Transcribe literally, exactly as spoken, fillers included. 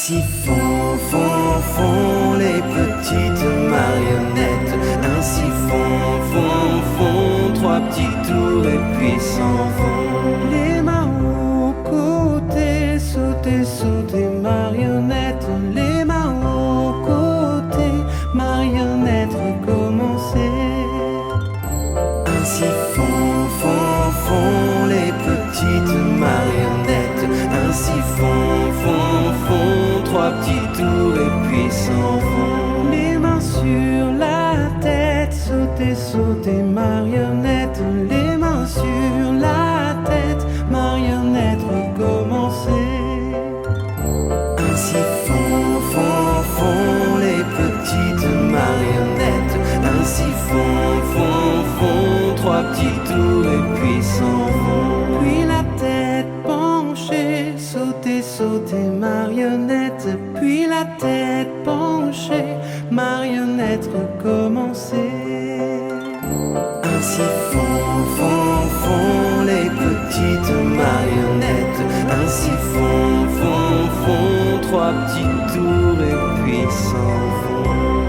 Ainsi font, font, font les petites marionnettes. Ainsi font, font, font trois petits tours et puis s'en vont. Les mains aux côtés, sauter, sauter, marionnettes. Les mains aux côtés, marionnettes, recommencer. Ainsi font, font, font les petites marionnettes. Ainsi font, font, font trois petits tours et puis s'en vont. Les mains sur la tête, sauter, sauter, marionnettes. Les mains sur la tête, marionnettes, recommencer. Ainsi font, font, font les petites marionnettes. Ainsi font, font, font trois petits tours et puis s'en vont. Puis la tête penchée, sauter, sauter, marionnette. Puis la tête penchée, marionnette, recommencer. Ainsi font, font, font les petites marionnettes. Ainsi font, font, font trois petits tours et puis s'en vont.